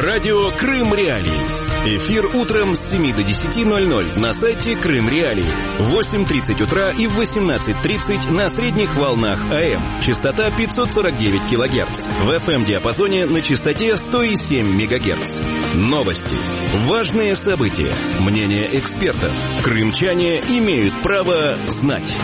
Радио «Крым Реалии». Эфир утром с 7 до 10:00 на сайте Крым Реалии. В 8:30 утра и в 18:30 на средних волнах АМ. Частота 549 кГц. В FM-диапазоне на частоте 107 МГц. Новости. Важные события. Мнения экспертов. Крымчане имеют право знать.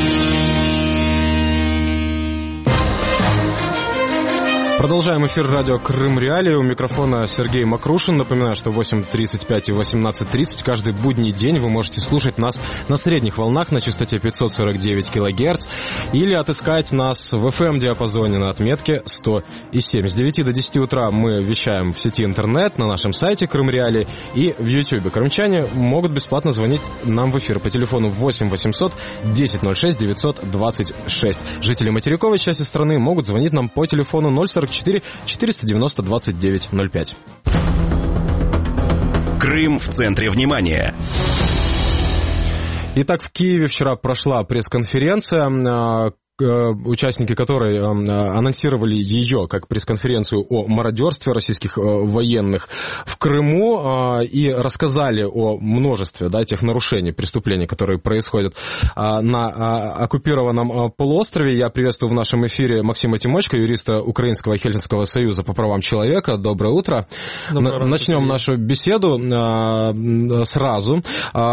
Продолжаем эфир радио «Крым Реалии». У микрофона Сергей Макрушин. Напоминаю, что в 8:35 и 18:30 каждый будний день вы можете слушать нас на средних волнах на частоте 549 кГц или отыскать нас в FM-диапазоне на отметке 107. С 9 до 10 утра мы вещаем в сети интернет, на нашем сайте «Крым Реалии» и в YouTube. Крымчане могут бесплатно звонить нам в эфир по телефону 8 800 10 06 926. Жители материковой части страны могут звонить нам по телефону 044 490 29 05. Крым в центре внимания. Итак, в Киеве вчера прошла пресс-конференция, участники которой анонсировали ее как пресс-конференцию о мародерстве российских военных в Крыму и рассказали о множестве тех нарушений, преступлений, которые происходят на оккупированном полуострове. Я приветствую в нашем эфире Максима Тимочка, юриста Украинского Хельсинского союза по правам человека. Доброе утро. Начнем нашу беседу сразу.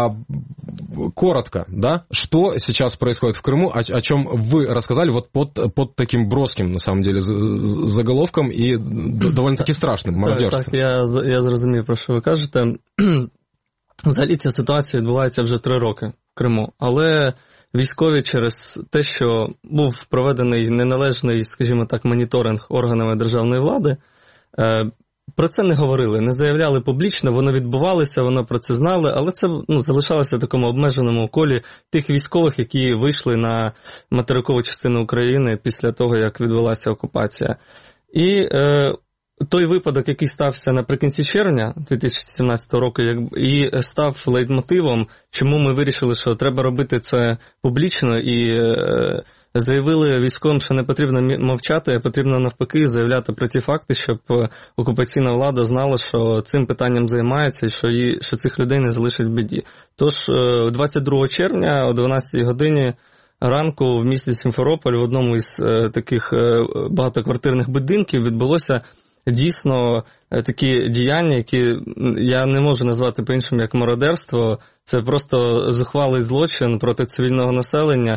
Коротко, что сейчас происходит в Крыму, о чем вы рассказали под таким броским, на самом деле, заголовком и довольно-таки страшним мародерством. Так, я зрозумів, про що ви кажете. Взагалі ця ситуація відбувається вже 3 роки в Криму, але військові через те, що був проведений неналежний, скажімо так, моніторинг органами державної влади, про це не говорили, не заявляли публічно, воно відбувалося, воно про це знали, але це залишалося в такому обмеженому колі тих військових, які вийшли на материкову частину України після того, як відбулася окупація. І той випадок, який стався наприкінці червня 2017 року, і став лейтмотивом, чому ми вирішили, що треба робити це публічно, і заявили військовим, що не потрібно мовчати, а потрібно навпаки заявляти про ці факти, щоб окупаційна влада знала, що цим питанням займається і що цих людей не залишать в біді. Тож 22 червня о 12 годині ранку в місті Сімферополь в одному із таких багатоквартирних будинків відбулося дійсно такі діяння, які я не можу назвати по-іншому як мародерство. Це просто зухвалий злочин проти цивільного населення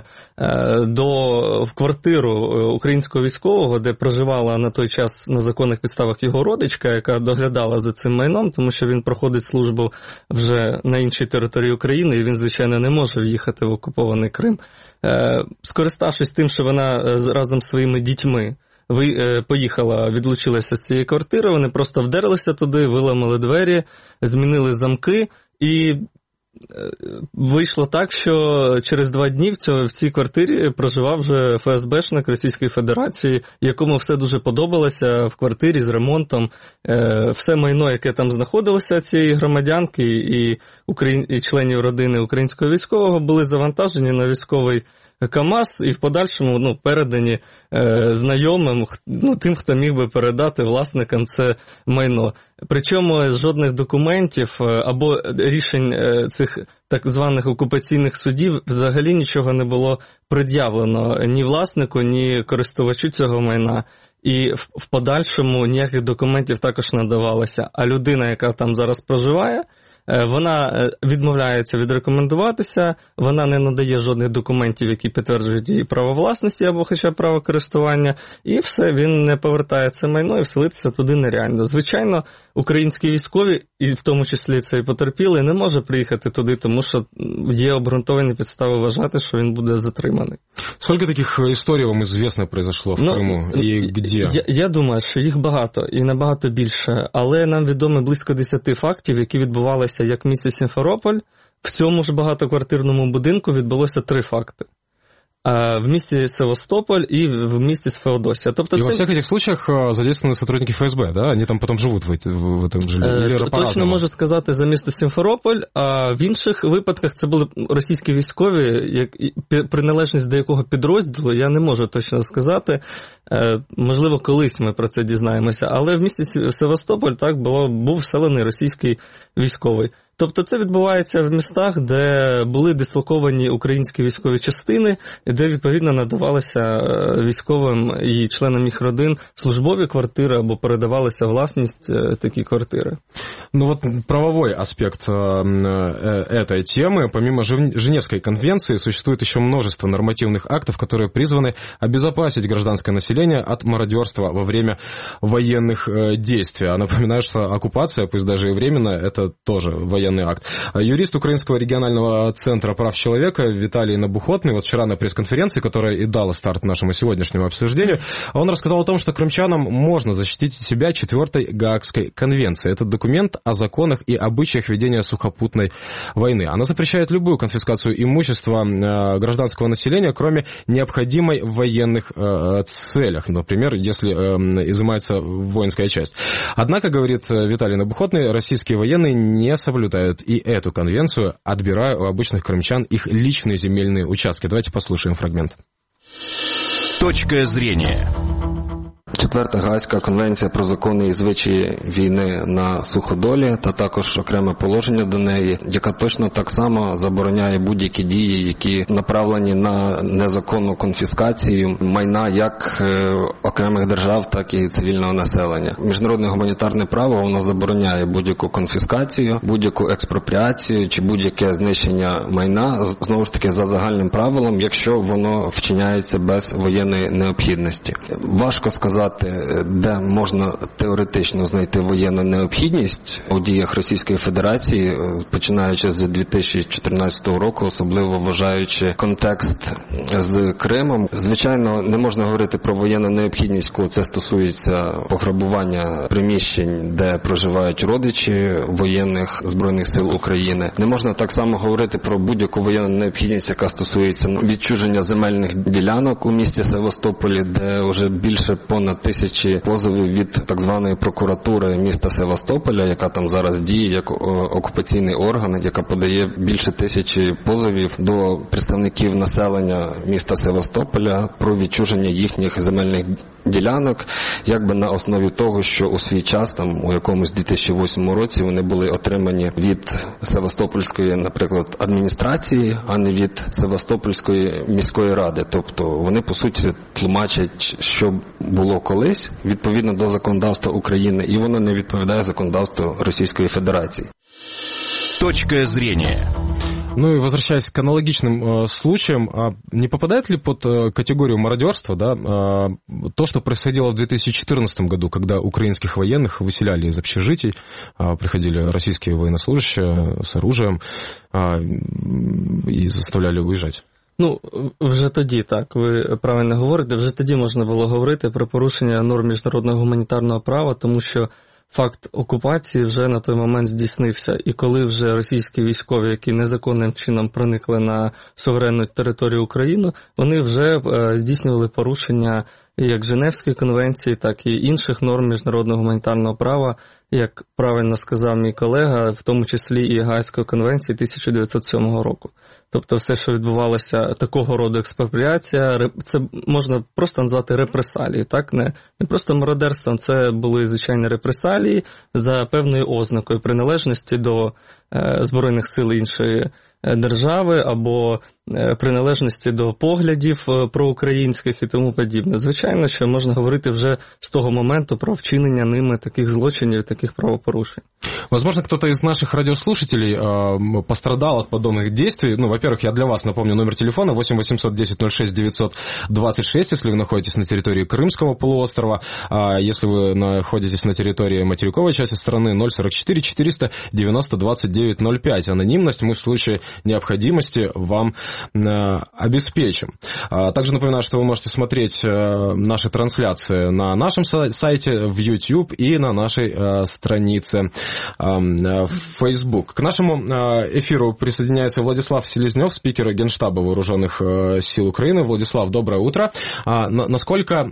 в квартиру українського військового, де проживала на той час на законних підставах його родичка, яка доглядала за цим майном, тому що він проходить службу вже на іншій території України, і він, звичайно, не може в'їхати в окупований Крим. Скориставшись тим, що вона разом з своїми дітьми поїхала, відлучилася з цієї квартири, вони просто вдерлися туди, виламали двері, змінили замки, і вийшло так, що через 2 дні в цій квартирі проживав вже ФСБшник Російської Федерації, якому все дуже подобалося в квартирі з ремонтом. Все майно, яке там знаходилося цієї громадянки і членів родини українського військового, були завантажені на військовий КАМАЗ і в подальшому передані знайомим, тим, хто міг би передати власникам це майно. Причому жодних документів або рішень цих так званих окупаційних судів взагалі нічого не було пред'явлено ні власнику, ні користувачу цього майна. І в подальшому ніяких документів також не давалося. А людина, яка там зараз проживає, вона відмовляється відрекомендуватися, вона не надає жодних документів, які підтверджують її право власності або хоча б право користування, і все, він не повертає це майно, і вселитися туди нереально. Звичайно, українські військові, і в тому числі цей потерпілий, не може приїхати туди, тому що є обґрунтовані підстави вважати, що він буде затриманий. Скільки таких історій вам известно произошло в Криму і де? Я думаю, що їх багато і набагато більше, але нам відомо близько 10 фактів, які відбувалися як в місті Сімферополь. В цьому ж багатоквартирному будинку відбулося 3 факти. в місті Севастополь и в місті Феодосия. И во всех этих случаях задействованы сотрудники ФСБ, да? Они там потом живут в этом жилье? Точно можу сказати за місто Сімферополь, а в інших випадках це були російські військові, приналежність до якого підрозділу, я не можу точно сказати. Можливо, колись ми про це дізнаємося. Але в місті Севастополь так був вселений російський військовий. Тобто це відбувається в містах, де були дислоковані українські військові частини, де, відповідно, надавалися військовим і членам їх родин службові квартири або передавалися власність такі квартири. Ну вот правовой аспект этой темы, помимо Женевской конвенции, существует еще множество нормативных актов, которые призваны обезопасить гражданское население от мародерства во время военных действий. А напоминаю, что оккупация, пусть даже и временная, это тоже военный акт. Юрист Украинского регионального центра прав человека Виталий Набухотный, вот вчера на пресс-конференции, которая и дала старт нашему сегодняшнему обсуждению, он рассказал о том, что крымчанам можно защитить себя 4-й Гаагской конвенцией. Этот документ о законах и обычаях ведения сухопутной войны. Она запрещает любую конфискацию имущества гражданского населения, кроме необходимой в военных целях, например, если изымается воинская часть. Однако, говорит Виталий Набухотный, российские военные не соблюдают и эту конвенцию, отбирая у обычных крымчан их личные земельные участки. Давайте послушаем фрагмент. Точка зрения. 4-та Гаазька конвенція про закони і звичаї війни на суходолі та також окреме положення до неї, яка точно так само забороняє будь-які дії, які направлені на незаконну конфіскацію майна як окремих держав, так і цивільного населення. Міжнародне гуманітарне право, воно забороняє будь-яку конфіскацію, будь-яку експропріацію чи будь-яке знищення майна, знову ж таки за загальним правилом, якщо воно вчиняється без воєнної необхідності. Важко сказати, де можна теоретично знайти воєнну необхідність у діях Російської Федерації, починаючи з 2014 року, особливо вважаючи контекст з Кримом. Звичайно, не можна говорити про воєнну необхідність, коли це стосується пограбування приміщень, де проживають родичі воєнних Збройних сил України. Не можна так само говорити про будь-яку воєнну необхідність, яка стосується відчуження земельних ділянок у місті Севастополі, де вже більше понад 1000 позовів від так званої прокуратури міста Севастополя, яка там зараз діє як окупаційний орган, яка подає більше 1000 позовів до представників населення міста Севастополя про відчуження їхніх земельних ділянок, якби на основі того, що у свій час, там у якомусь 2008 році вони були отримані від Севастопольської, наприклад, адміністрації, а не від Севастопольської міської ради. Тобто вони, по суті, тлумачать, що було колись, відповідно до законодавства України, і воно не відповідає законодавству Російської Федерації. Точка зрения. Ну и возвращаясь к аналогичным случаям, не попадает ли под категорию мародерства, да, то, что происходило в 2014 году, когда украинских военных выселяли из общежитий, приходили российские военнослужащие с оружием и заставляли уезжать? Ну, вже тоді, так, ви правильно говорите, вже тоді можна було говорити про порушення норм міжнародного гуманітарного права, тому що факт окупації вже на той момент здійснився. І коли вже російські військові, які незаконним чином проникли на суверенну територію України, вони вже здійснювали порушення як Женевської конвенції, так і інших норм міжнародного гуманітарного права, як правильно сказав мій колега, в тому числі і Гаазької конвенції 1907 року. Тобто все, що відбувалося, такого роду експропріація, це можна просто назвати репресалії, так? Не просто мародерством, це були звичайні репресалії за певною ознакою приналежності до Збройних сил іншої держави або приналежності до поглядів проукраїнських і тому подібне. Звичайно, що можна говорити вже з того моменту про вчинення ними таких злочинів, таких правопорушень. Возможно, кто-то из наших радиослушателей пострадал от подобных действий. Ну, во-первых, я для вас напомню номер телефона 8 800 10 06 926, если вы находитесь на территории Крымского полуострова. Если вы находитесь на территории материковой части страны, 044 490 29 05. Анонимность мы в случае необходимости вам обеспечим. Также напоминаю, что вы можете смотреть наши трансляции на нашем сайте, в YouTube и на нашей странице в Facebook. К нашему эфиру присоединяется Владислав Селезнев, спикер Генштаба Вооруженных сил Украины. Владислав, доброе утро. Насколько,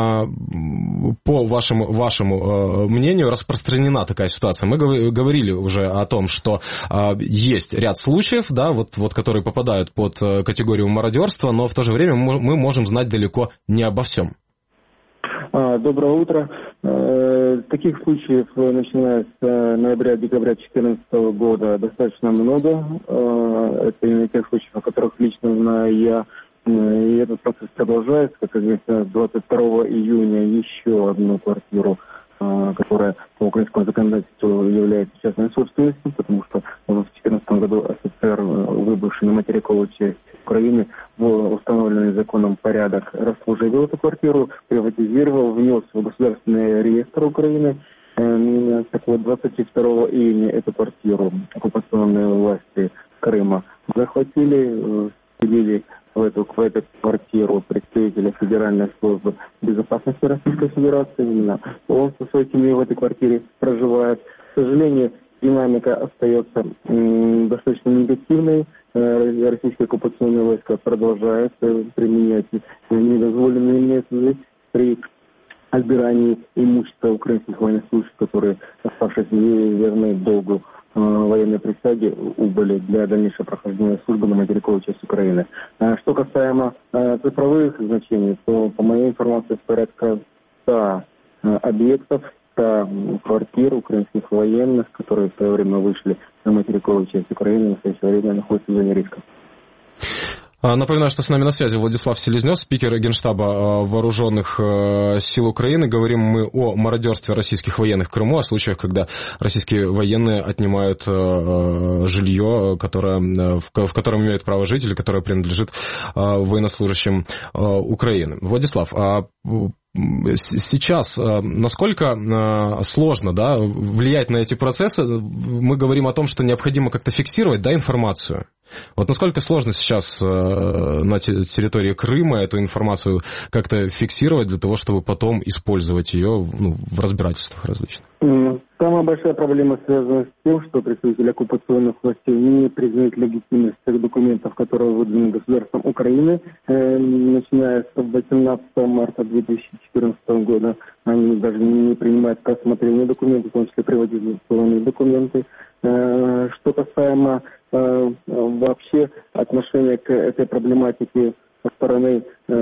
по вашему мнению, распространена такая ситуация? Мы говорили уже о том, что есть ряд случаев, да, вот, которые попадают под категорию мародерства, но в то же время мы можем знать далеко не обо всем. Доброе утро. Таких случаев, начиная с ноября-декабря 2014 года, достаточно много. Это именно тех случаев, о которых лично знаю я. И этот процесс продолжается. Как известно, 22 июня еще одну квартиру, которая по украинскому законодательству является частной собственностью, потому что в 2014 году офицер, выбывший на материковую часть Украины, в установленный законом порядок расслуживал эту квартиру, приватизировал, внес в государственный реестр Украины. Так вот, 22 июня эту квартиру оккупационные власти Крыма захватили, вселили в эту квартиру представителя Федеральной службы безопасности Российской Федерации. Именно он со своей семьей в этой квартире проживает. К сожалению, динамика остается достаточно негативной. Российские оккупационные войска продолжают применять недозволенные методы при отбирании имущества украинских военнослужащих, которые, оставшись верны долгу военной присяги, убыли для дальнейшего прохождения службы на материковую часть Украины. Что касаемо цифровых значений, то, по моей информации, порядка 100 объектов, 100 квартир украинских военных, которые в свое время вышли на материковую часть Украины, в настоящее время находятся в зоне риска. Напоминаю, что с нами на связи Владислав Селезнев, спикер Генштаба Вооруженных сил Украины. Говорим мы о мародерстве российских военных в Крыму, о случаях, когда российские военные отнимают жилье, в котором имеют право жить или которое принадлежит военнослужащим Украины. Владислав, сейчас насколько сложно, да, влиять на эти процессы? Мы говорим о том, что необходимо как-то фиксировать, да, информацию. Вот насколько сложно сейчас на территории Крыма эту информацию как-то фиксировать для того, чтобы потом использовать ее в разбирательствах различных? Самая большая проблема связана с тем, что представители оккупационных властей не признают легитимность тех документов, которые выданы государством Украины, начиная с 18 марта 2014 года. Они даже не принимают к рассмотрению документы, в том числе приватизационные документы. Что касаемо вообще отношения к этой проблематике со стороны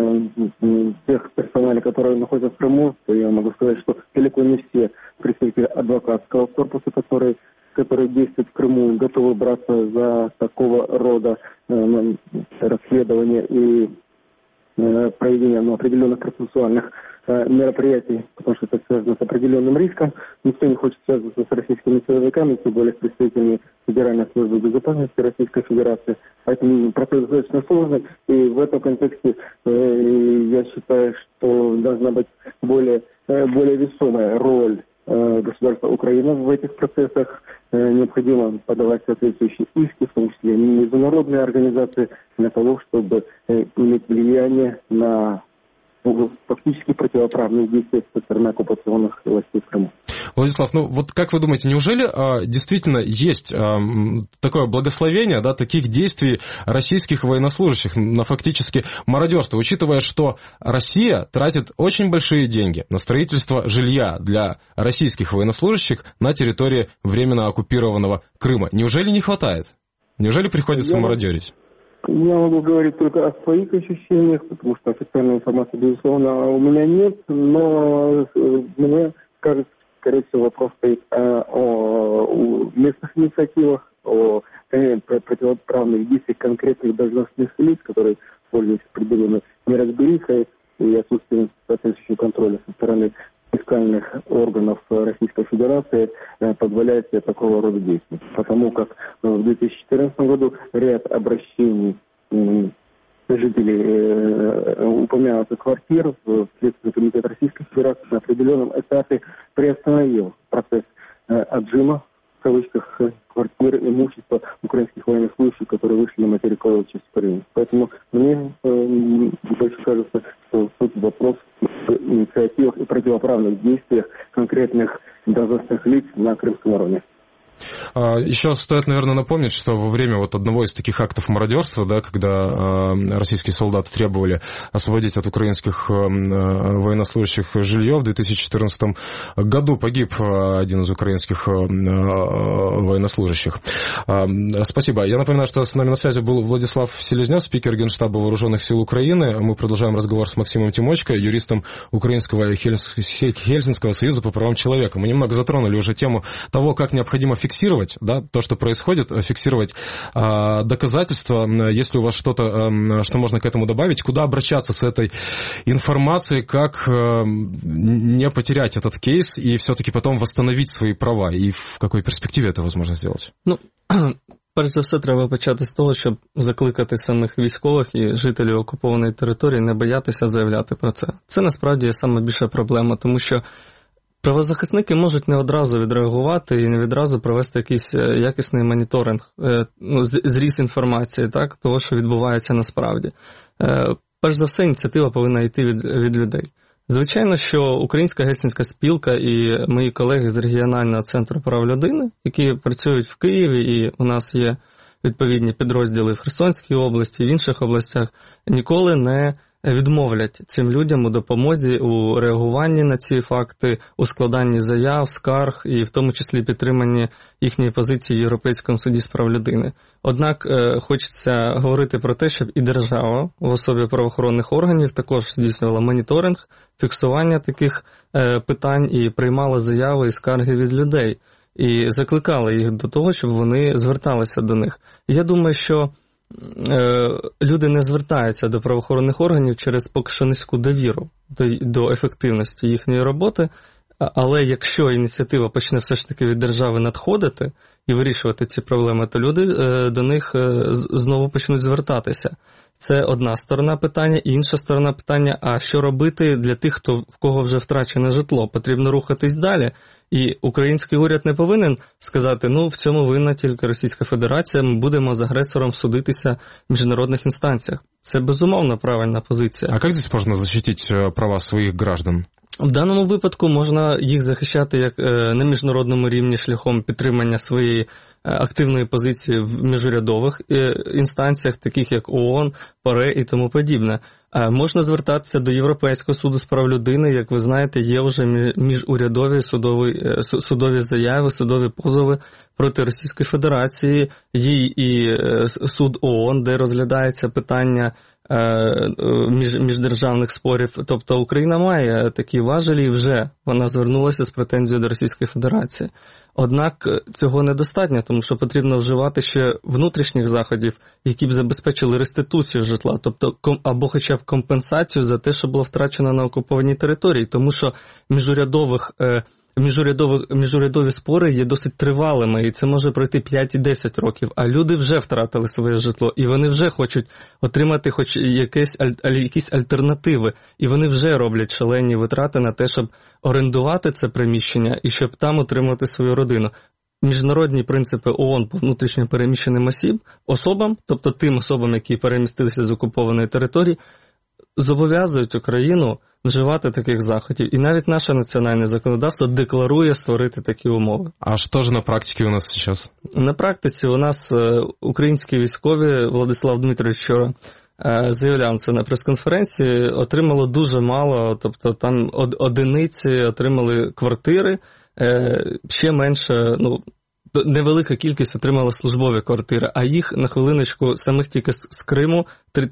тех персоналей, которые находятся в Крыму, то я могу сказать, что далеко не все представители адвокатского корпуса, которые действуют в Крыму, готовы браться за такого рода расследования и проведения определенных процессуальных мероприятий, потому что это связано с определенным риском. Никто не хочет связываться с российскими силовиками, тем более с представителями Федеральной службы безопасности Российской Федерации. Поэтому процесс достаточно сложный, и в этом контексте я считаю, что должна быть более весомая роль государства Украины в этих процессах. Необходимо подавать соответствующие иски, в том числе международные организации, для того, чтобы иметь влияние на фактически противоправные действия со стороны оккупационных властей в Крыму. Владислав, вот как вы думаете, неужели действительно есть такое благословение, да, таких действий российских военнослужащих на фактически мародерство, учитывая, что Россия тратит очень большие деньги на строительство жилья для российских военнослужащих на территории временно оккупированного Крыма? Неужели не хватает? Неужели приходится мародерить? Я могу говорить только о своих ощущениях, потому что официальной информации, безусловно, у меня нет, но мне кажется, скорее всего, вопрос стоит о местных инициативах, о противоправных действиях конкретных должностных лиц, которые пользуются определенной неразберихой и отсутствием соответствующего контроля со стороны фискальных органов Российской Федерации позволяет себе такого рода действий. Потому как в 2014 году ряд обращений жителей упомянутых квартир в Следственный комитет Российской Федерации на определенном этапе приостановил процесс отжима в кавычках, квартир, имущества украинских военнослужащих, которые вышли на материковую часть Украины. Поэтому мне больше кажется, что тут вопрос в инициативах и противоправных действиях конкретных должностных лиц на Крымском районе. Еще стоит, наверное, напомнить, что во время вот одного из таких актов мародерства, да, когда российские солдаты требовали освободить от украинских военнослужащих жилье, в 2014 году погиб один из украинских военнослужащих. Спасибо. Я напоминаю, что с нами на связи был Владислав Селезнев, спикер Генштаба Вооруженных сил Украины. Мы продолжаем разговор с Максимом Тимочко, юристом Украинского Хельсинского союза по правам человека. Мы немного затронули уже тему того, как необходимо фиксировать, да, то, что происходит, фиксировать доказательства. Если у вас что-то, что можно к этому добавить, куда обращаться с этой информацией, как не потерять этот кейс и все-таки потом восстановить свои права, и в какой перспективе это возможно сделать? Ну, перш за все, треба почати з того, щоб закликати самих військових і жителів окупованої території не боятися заявляти про це. Це насправді є саме більша проблема, тому що правозахисники можуть не одразу відреагувати і не відразу провести якийсь якісний моніторинг, зріз інформації, так, того, що відбувається насправді. Перш за все, ініціатива повинна йти від людей. Звичайно, що Українська Гельсінська спілка і мої колеги з регіонального центру прав людини, які працюють в Києві, і у нас є відповідні підрозділи в Херсонській області, в інших областях, ніколи не відмовлять цим людям у допомозі, у реагуванні на ці факти, у складанні заяв, скарг і в тому числі підтриманні їхньої позиції в Європейському суді з прав людини. Однак хочеться говорити про те, щоб і держава в особі правоохоронних органів також здійснювала моніторинг, фіксування таких питань і приймала заяви і скарги від людей. І закликала їх до того, щоб вони зверталися до них. Я думаю, що люди не звертаються до правоохоронних органів через поки що низьку довіру до ефективності їхньої роботи, але якщо ініціатива почне все ж таки від держави надходити і вирішувати ці проблеми, то люди до них знову почнуть звертатися. Це одна сторона питання. І інша сторона питання, а що робити для тих, в кого вже втрачене житло? Потрібно рухатись далі. І український уряд не повинен сказати, в цьому винна тільки Російська Федерація, ми будемо з агресором судитися в міжнародних інстанціях. Це безумовно правильна позиція. А як здесь можна захистити права своїх граждан? В даному випадку можна їх захищати як на міжнародному рівні шляхом підтримання своєї активної позиції в міжурядових інстанціях, таких як ООН, ПАРЕ і тому подібне. Можна звертатися до Європейського суду з прав людини. Як ви знаєте, є вже міжурядові судові заяви, судові позови проти Російської Федерації. Є і суд ООН, де розглядається питання міждержавних спорів. Тобто Україна має такі важелі і вже вона звернулася з претензією до Російської Федерації. Однак цього недостатньо, тому що потрібно вживати ще внутрішніх заходів, які б забезпечили реституцію житла, тобто або хоча б компенсацію за те, що було втрачено на окупованій території, тому що міжурядові спори є досить тривалими, і це може пройти 5 і 10 років, а люди вже втратили своє житло, і вони вже хочуть отримати хоч якісь альтернативи, і вони вже роблять шалені витрати на те, щоб орендувати це приміщення і щоб там утримувати свою родину. Міжнародні принципи ООН по внутрішньо переміщеним особам, тобто тим особам, які перемістилися з окупованої території, зобов'язують Україну вживати таких заходів. І навіть наше національне законодавство декларує створити такі умови. А що ж на практиці у нас зараз? На практиці у нас українські військові, Владислав Дмитрович вчора заявляв це на прес-конференції, отримало дуже мало, тобто там одиниці отримали квартири, ще менше, невелика кількість отримала службові квартири, а їх, на хвилиночку, самих тільки з Криму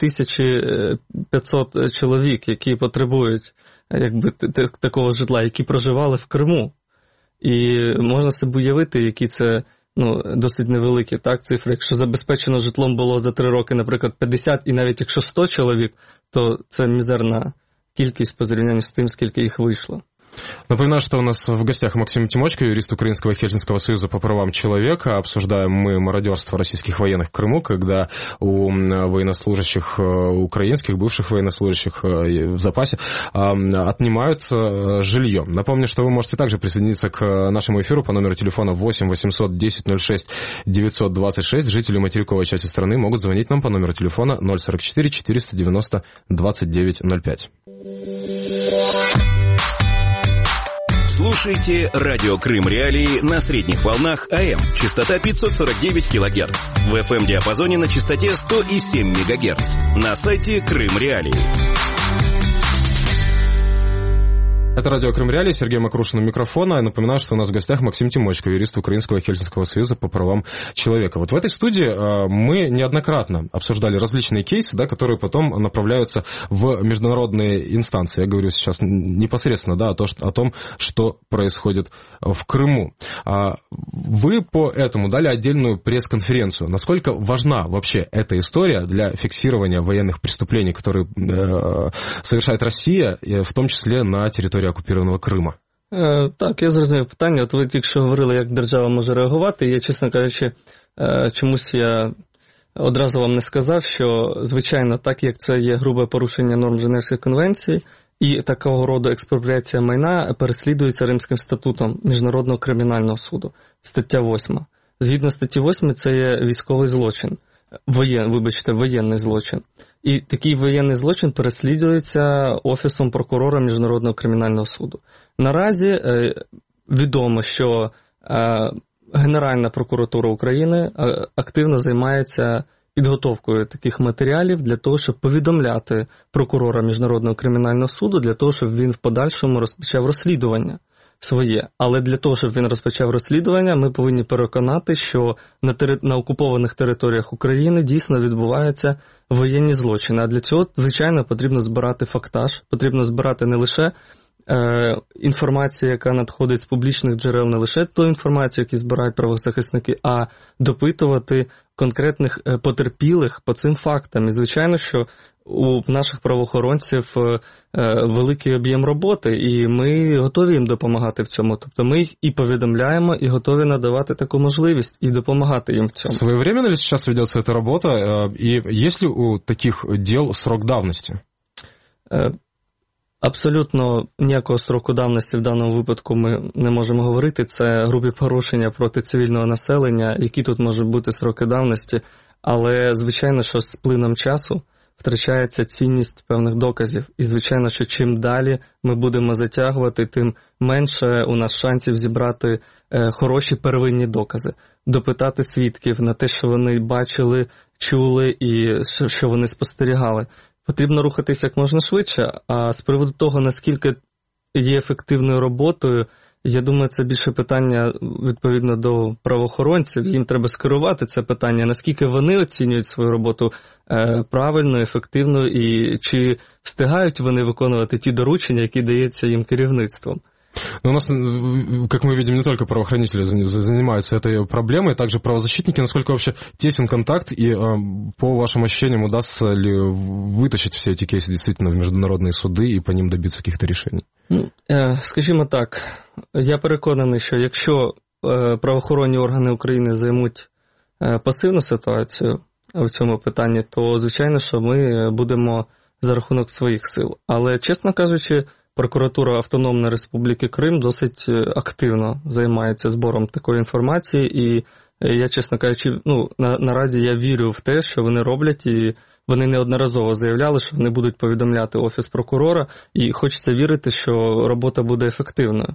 3500 чоловік, які потребують такого житла, які проживали в Криму. І можна собі уявити, які це досить невеликі цифри. Якщо забезпечено житлом було за 3 роки, наприклад, 50, і навіть якщо 100 чоловік, то це мізерна кількість по зрівнянню з тим, скільки їх вийшло. Напоминаю, что у нас в гостях Максим Тимочко, юрист Украинского Хельсинского союза по правам человека. Обсуждаем мы мародерство российских военных в Крыму, когда у военнослужащих украинских, бывших военнослужащих в запасе отнимают жилье. Напомню, что вы можете также присоединиться к нашему эфиру по номеру телефона 8 800 10 06 926. Жители материковой части страны могут звонить нам по номеру телефона 044 490 2905. Слушайте радио Крым Реалии на средних волнах АМ. Частота 549 кГц. В FM-диапазоне на частоте 100,7 МГц. На сайте Крым Реалии. Это радио Крым Реалии, Сергей Макрушин у микрофона. Я напоминаю, что у нас в гостях Максим Тимочко, юрист Украинского Хельсинского союза по правам человека. Вот в этой студии мы неоднократно обсуждали различные кейсы, да, которые потом направляются в международные инстанции. Я говорю сейчас непосредственно, да, о том, что происходит в Крыму. Вы по этому дали отдельную пресс-конференцию. Насколько важна вообще эта история для фиксирования военных преступлений, которые совершает Россия, в том числе на території окупованого Криму? Так, я зрозумів питання. От ви тільки що говорили, як держава може реагувати. Я, чесно кажучи, чомусь я одразу вам не сказав, що, звичайно, так як це є грубе порушення норм Женевської конвенції, і такого роду експропріація майна переслідується Римським статутом Міжнародного кримінального суду. Стаття 8. Згідно статті 8, це є військовий злочин. Воєнний злочин. І такий воєнний злочин переслідується Офісом прокурора Міжнародного кримінального суду. Наразі відомо, що Генеральна прокуратура України активно займається підготовкою таких матеріалів для того, щоб повідомляти прокурора Міжнародного кримінального суду, для того, щоб він в подальшому розпочав розслідування своє. Але для того, щоб він розпочав розслідування, ми повинні переконати, що на окупованих територіях України дійсно відбуваються воєнні злочини. А для цього, звичайно, потрібно збирати фактаж, потрібно збирати не лише інформацію, яка надходить з публічних джерел, не лише ту інформацію, яку збирають правозахисники, а допитувати конкретних потерпілих по цим фактам. І, звичайно, що у наших правоохоронців великий об'єм роботи, і ми готові їм допомагати в цьому. Тобто ми їх і повідомляємо, і готові надавати таку можливість, і допомагати їм в цьому. Своевременно ли сейчас ведется эта работа, и есть ли у таких дел срок давности? Абсолютно ніякого строку давності в даному випадку ми не можемо говорити. Це грубі порушення проти цивільного населення, які тут можуть бути строки давності. Але, звичайно, що з плином часу втрачається цінність певних доказів. І, звичайно, що чим далі ми будемо затягувати, тим менше у нас шансів зібрати хороші первинні докази. Допитати свідків на те, що вони бачили, чули і що вони спостерігали. Потрібно рухатися як можна швидше, а з приводу того, наскільки є ефективною роботою, я думаю, це більше питання, відповідно, до правоохоронців. Їм треба скерувати це питання, наскільки вони оцінюють свою роботу правильно, ефективно, і чи встигають вони виконувати ті доручення, які дається їм керівництвом. Но у нас, как мы видим, не только правоохранители занимаются этой проблемой, также правозащитники. Насколько вообще тесен контакт, и по вашим ощущениям, удастся ли вытащить все эти кейсы действительно в международные суды и по ним добиться каких-то решений? Скажімо так, я переконаний, що якщо правоохоронні органи України займуть пасивну ситуацію в цьому питанні, то, звичайно, що ми будемо за рахунок своїх сил. Але, чесно кажучи, Прокуратура Автономної Республіки Крим досить активно займається збором такої інформації, і я, чесно кажучи, наразі я вірю в те, що вони роблять, і вони неодноразово заявляли, що вони будуть повідомляти Офіс прокурора, і хочеться вірити, що робота буде ефективною.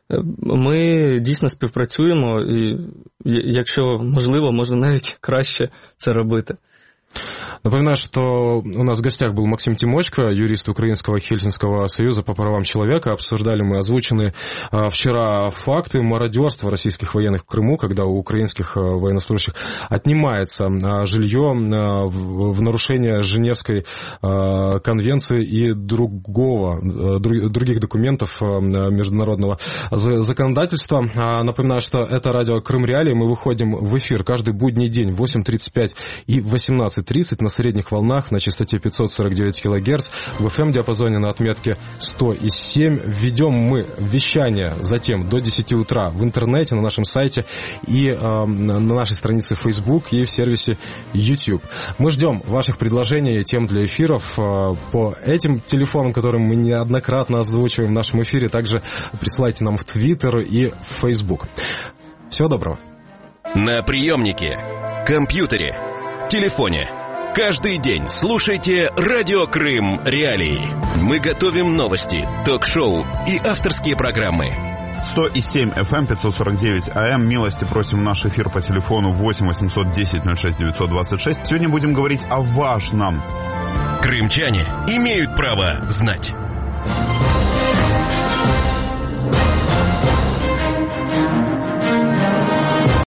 Ми дійсно співпрацюємо, і якщо можливо, можна навіть краще це робити. Напоминаю, что у нас в гостях был Максим Тимочко, юрист Украинского Хельсинского союза по правам человека. Обсуждали мы озвученные вчера факты мародерства российских военных в Крыму, когда у украинских военнослужащих отнимается жилье в нарушение Женевской конвенции и других документов международного законодательства. Напоминаю, что это радио Крым Реалии. Мы выходим в эфир каждый будний день в 8:35 и 18:30 18:30 на средних волнах на частоте 549 кГц, в FM-диапазоне на отметке 100,7. Ведем мы вещание затем до 10 утра в интернете, на нашем сайте и на нашей странице Facebook и в сервисе YouTube. Мы ждем ваших предложений и тем для эфиров по этим телефонам, которые мы неоднократно озвучиваем в нашем эфире. Также присылайте нам в Twitter и в Facebook. Всего доброго. На приемнике, компьютере, телефоне. Каждый день слушайте Радио Крым Реалии. Мы готовим новости, ток-шоу и авторские программы. 100,7 FM, 549 AM. Милости просим в наш эфир по телефону 8 810 06 926. Сегодня будем говорить о важном. Крымчане имеют право знать.